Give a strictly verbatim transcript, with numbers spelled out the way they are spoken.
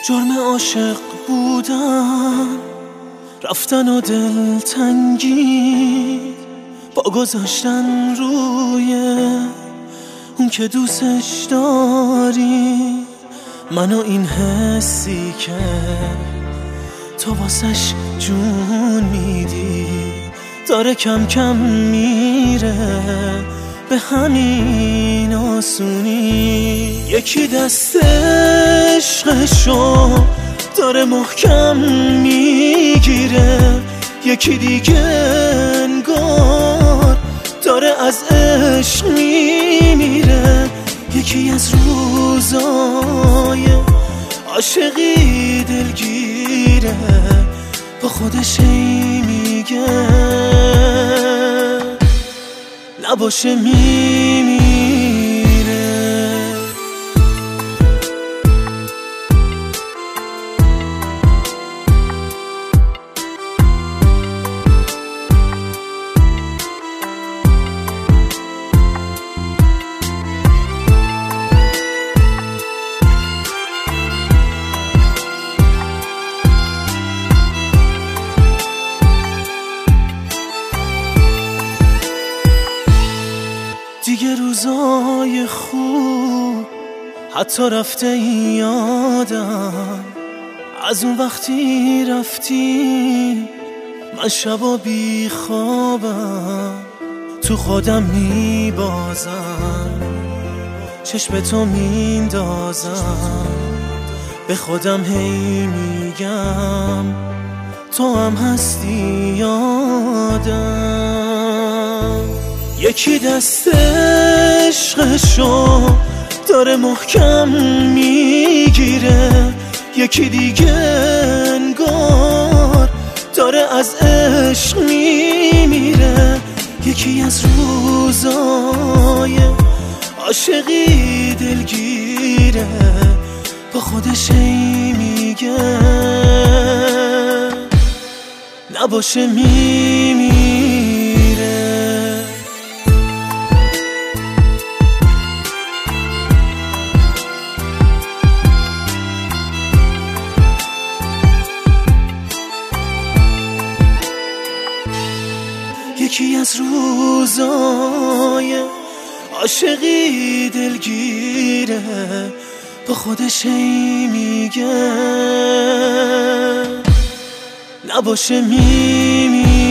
جرم عاشق بودن، رفتن و دل تنگی با گذاشتن روی اون که دوستش داری. منو این حسی که تو واسش جون میدی داره کم کم میره به همین آسونی. یکی دست عشقشو داره محکم میگیره، یکی دیگه انگار داره از عشق میمیره. یکی از روزای عاشقی دلگیره با خودش هی میگه نباشه میمیره. دیگه روزای خوب حتی رفته یادم، از اون وقتی رفتی من شبا بی خوابم، تو خودم میبازم، چشم تو میندازم، به خودم هی میگم تو هم هستی یادم. یکی دست عشقشو داره محکم میگیره، یکی دیگه انگار داره از عشق میمیره. یکی از روزای عاشقی دلگیره با خودش هی میگه نباشه میمیره. یکی از روزای عاشقی دلگیره با خودش هی میگه نباشه میمیره.